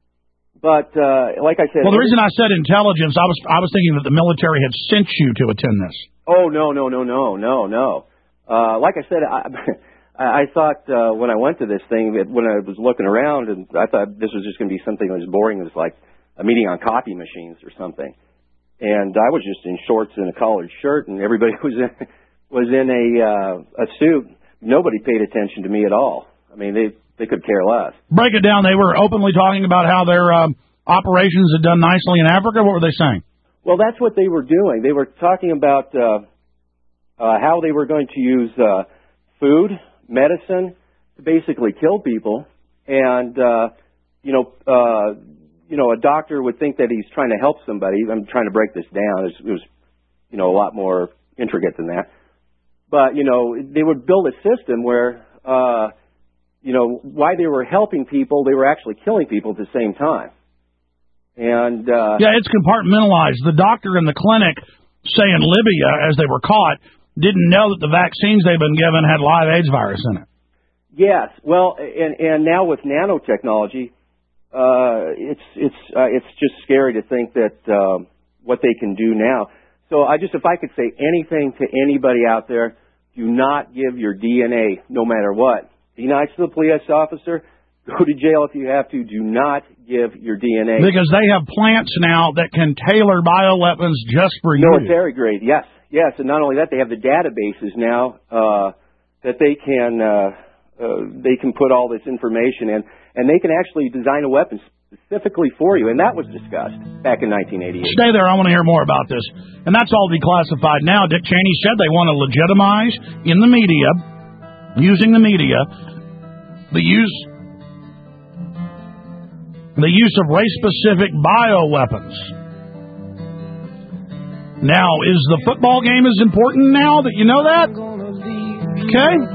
But uh, like I said, well, the reason I said intelligence, I was I was thinking that the military had sent you to attend this. Oh no no no no no no. Uh, like I said, I, I thought uh, when I went to this thing, when I was looking around, and I thought this was just going to be something that was boring. It was like a meeting on copy machines or something. And I was just in shorts and a collared shirt, and everybody was in was in a uh, a suit. Nobody paid attention to me at all. I mean, they. They could care less. Break it down. They were openly talking about how their um, operations had done nicely in Africa. What were they saying? Well, that's what they were doing. They were talking about uh, uh, how they were going to use uh, food, medicine to basically kill people. And, uh, you know, uh, you know, a doctor would think that he's trying to help somebody. I'm trying to break this down. It was, it was you know, a lot more intricate than that. But, you know, they would build a system where, uh, you know, why they were helping people, they were actually killing people at the same time. And uh, yeah, it's compartmentalized. The doctor in the clinic, say in Libya, as they were caught, didn't know that the vaccines they've been given had live AIDS virus in it. Yes, well, and, and now with nanotechnology, uh, it's it's uh, it's just scary to think that um, what they can do now. So I just, if I could say anything to anybody out there, do not give your D N A, no matter what. Be nice to the police officer. Go to jail if you have to. Do not give your D N A. Because they have plants now that can tailor bioweapons just for you. Military grade, yes. Yes, and not only that, they have the databases now uh, that they can uh, uh, they can put all this information in, and they can actually design a weapon specifically for you, and that was discussed back in nineteen eighty-eight. Stay there. I want to hear more about this. And that's all declassified now. Dick Cheney said they want to legitimize in the media, using the media, the use... the use of race-specific bioweapons. Now, is the football game as important now that you know that? Okay.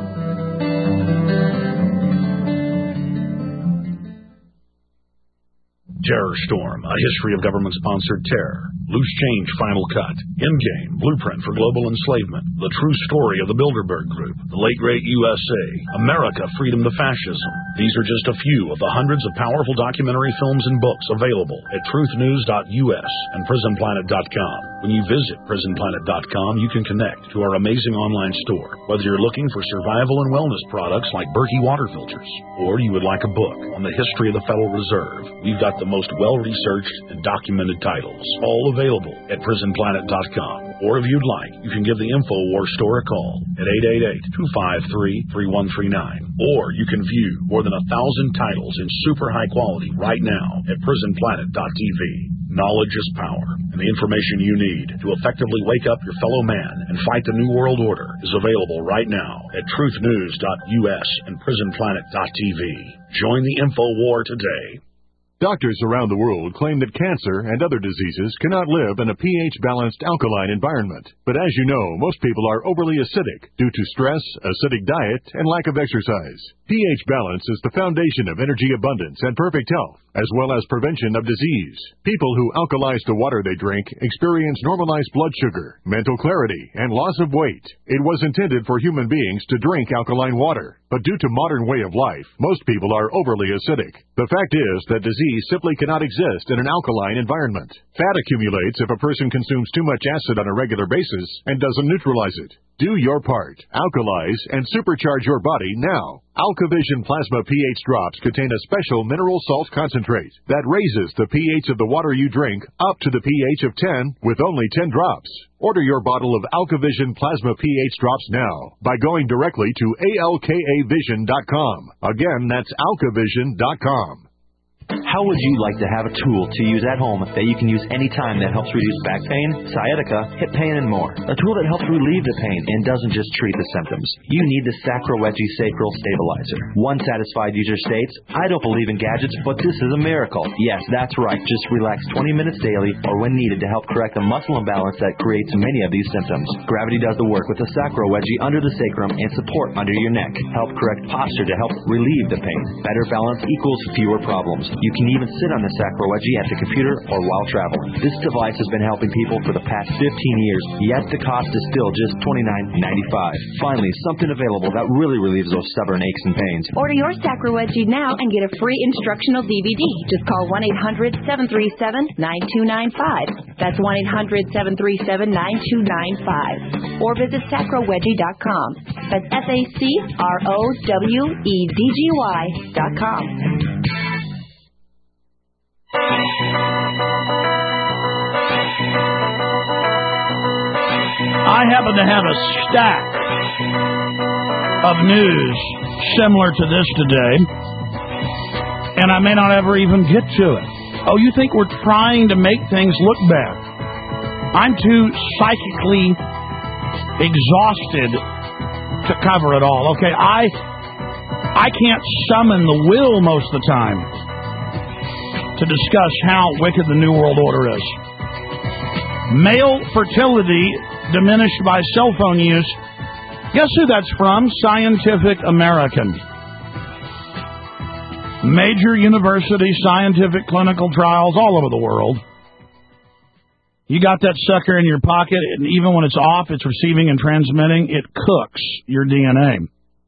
Terror Storm, a history of government-sponsored terror. Loose Change Final Cut. Endgame, Blueprint for Global Enslavement. The True Story of the Bilderberg Group. The Late Great U S A. America, Freedom to Fascism. These are just a few of the hundreds of powerful documentary films and books available at truth news dot U S and prison planet dot com. When you visit prison planet dot com, you can connect to our amazing online store. Whether you're looking for survival and wellness products like Berkey water filters, or you would like a book on the history of the Federal Reserve, we've got the most well-researched and documented titles, all available at prison planet dot com. Or if you'd like, you can give the InfoWars store a call at eight eight eight, two five three, three one three nine. Or you can view more than a thousand titles in super high quality right now at prison planet dot T V. Knowledge is power, and the information you need to effectively wake up your fellow man and fight the New World Order is available right now at truth news dot U S and prison planet dot T V. Join the info war today. Doctors around the world claim that cancer and other diseases cannot live in a pH-balanced alkaline environment. But as you know, most people are overly acidic due to stress, acidic diet, and lack of exercise. pH balance is the foundation of energy abundance and perfect health, as well as prevention of disease. People who alkalize the water they drink experience normalized blood sugar, mental clarity, and loss of weight. It was intended for human beings to drink alkaline water, but due to modern way of life, most people are overly acidic. The fact is that disease simply cannot exist in an alkaline environment. Fat accumulates if a person consumes too much acid on a regular basis and doesn't neutralize it. Do your part. Alkalize and supercharge your body now. AlkaVision Plasma pH drops contain a special mineral salt concentrate that raises the pH of the water you drink up to the pH of ten with only ten drops. Order your bottle of AlkaVision Plasma pH drops now by going directly to A L K A vision dot com. Again, that's alkavision dot com. How would you like to have a tool to use at home that you can use anytime that helps reduce back pain, sciatica, hip pain, and more? A tool that helps relieve the pain and doesn't just treat the symptoms. You need the Sacrowegy Sacral Stabilizer. One satisfied user states, I don't believe in gadgets, but this is a miracle. Yes, that's right. Just relax twenty minutes daily or when needed to help correct the muscle imbalance that creates many of these symptoms. Gravity does the work with the Sacrowegy under the sacrum and support under your neck. Help correct posture to help relieve the pain. Better balance equals fewer problems. You can even sit on the Sacrowegy at the computer or while traveling. This device has been helping people for the past fifteen years, yet the cost is still just twenty-nine ninety-five. Finally, something available that really relieves those stubborn aches and pains. Order your Sacrowegy now and get a free instructional D V D. Just call one eight hundred, seven three seven, nine two nine five. That's one eight hundred, seven three seven, nine two nine five. Or visit Sacrowegy dot com. That's S A C R O W E D G Y dot com. I happen to have a stack of news similar to this today, and I may not ever even get to it. Oh, you think we're trying to make things look bad? I'm too psychically exhausted to cover it all. Okay, I I can't summon the will most of the time to to discuss how wicked the New World Order is. Male fertility diminished by cell phone use. Guess who that's from? Scientific American. Major university scientific clinical trials all over the world. You got that sucker in your pocket, and even when it's off, it's receiving and transmitting. It cooks your D N A.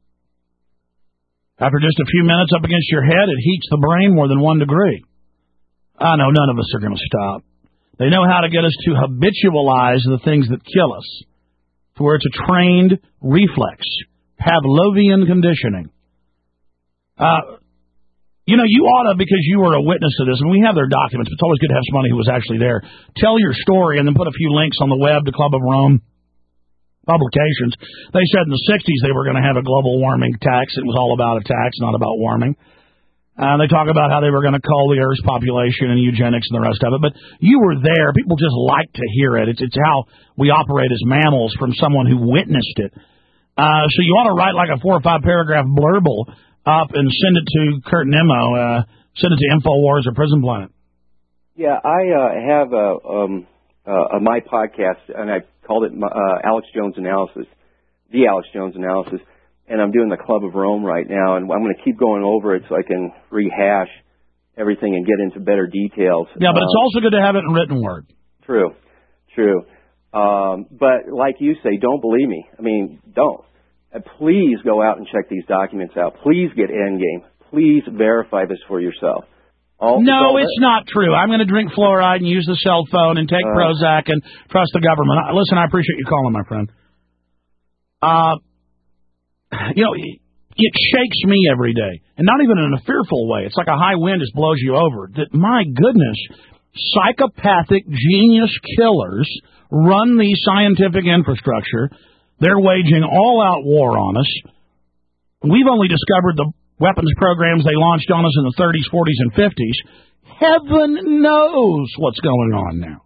After just a few minutes up against your head, it heats the brain more than one degree. I know none of us are going to stop. They know how to get us to habitualize the things that kill us, to where it's a trained reflex, Pavlovian conditioning. Uh, you know, you ought to, because you were a witness to this, and we have their documents, but it's always good to have somebody who was actually there. Tell your story and then put a few links on the web to Club of Rome publications. They said in the sixties they were going to have a global warming tax. It was all about a tax, not about warming. Uh, they talk about how they were going to cull the Earth's population and eugenics and the rest of it. But you were there. People just like to hear it. It's, it's how we operate as mammals from someone who witnessed it. Uh, so you ought to write like a four or five paragraph blurble up and send it to Kurt Nimmo. Uh, send it to InfoWars or Prison Planet. Yeah, I uh, have a, um, uh, a my podcast, and I called it uh, Alex Jones Analysis, the Alex Jones Analysis. And I'm doing the Club of Rome right now, and I'm going to keep going over it so I can rehash everything and get into better details. Yeah, but um, it's also good to have it in written word. True, true. Um, but like you say, don't believe me. I mean, don't. Uh, please go out and check these documents out. Please get Endgame. Please verify this for yourself. All, no, it's, it's not true. I'm going to drink fluoride and use the cell phone and take uh, Prozac and trust the government. Listen, I appreciate you calling, my friend. Uh... You know, it shakes me every day, and not even in a fearful way. It's like a high wind just blows you over. That, my goodness, psychopathic genius killers run the scientific infrastructure. They're waging all-out war on us. We've only discovered the weapons programs they launched on us in the thirties, forties, and fifties. Heaven knows what's going on now.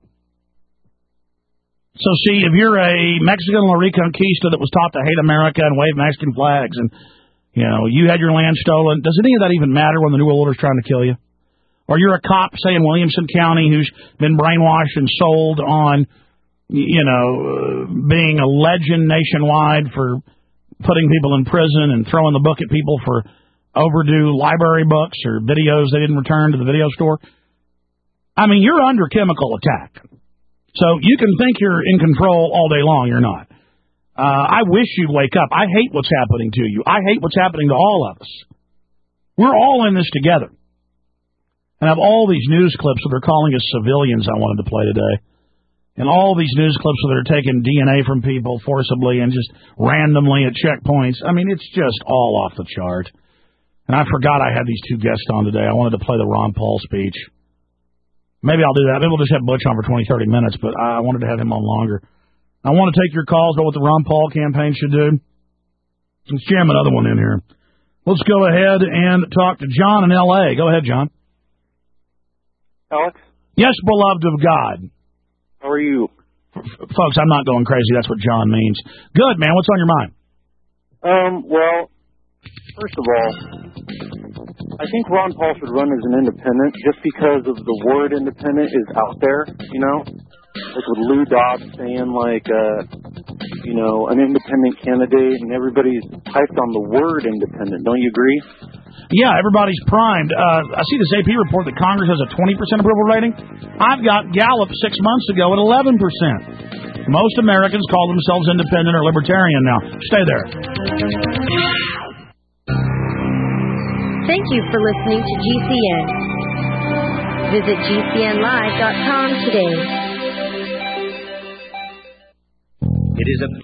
So, see, if you're a Mexican La Reconquista that was taught to hate America and wave Mexican flags and, you know, you had your land stolen, does any of that even matter when the New World Order is trying to kill you? Or you're a cop, say, in Williamson County who's been brainwashed and sold on, you know, uh, being a legend nationwide for putting people in prison and throwing the book at people for overdue library books or videos they didn't return to the video store. I mean, you're under chemical attack. So you can think you're in control all day long. You're not. Uh, I wish you'd wake up. I hate what's happening to you. I hate what's happening to all of us. We're all in this together. And I have all these news clips that are calling us civilians I wanted to play today. And all these news clips that are taking D N A from people forcibly and just randomly at checkpoints. I mean, it's just all off the chart. And I forgot I had these two guests on today. I wanted to play the Ron Paul speech. Maybe I'll do that. Maybe we'll just have Butch on for twenty, thirty minutes, but I wanted to have him on longer. I want to take your calls about what the Ron Paul campaign should do. Let's jam another one in here. Let's go ahead and talk to John in L A. Go ahead, John. Alex? Yes, beloved of God. How are you? F- folks, I'm not going crazy. That's what John means. Good, man. What's on your mind? Um, well, first of all, I think Ron Paul should run as an independent just because of the word independent is out there, you know? Like with Lou Dobbs saying, like, uh, you know, an independent candidate, and everybody's hyped on the word independent. Don't you agree? Yeah, everybody's primed. Uh, I see this A P report that Congress has a twenty percent approval rating. I've got Gallup six months ago at eleven percent. Most Americans call themselves independent or libertarian now. Stay there. Thank you for listening to G C N. Visit G C N live dot com today. It is a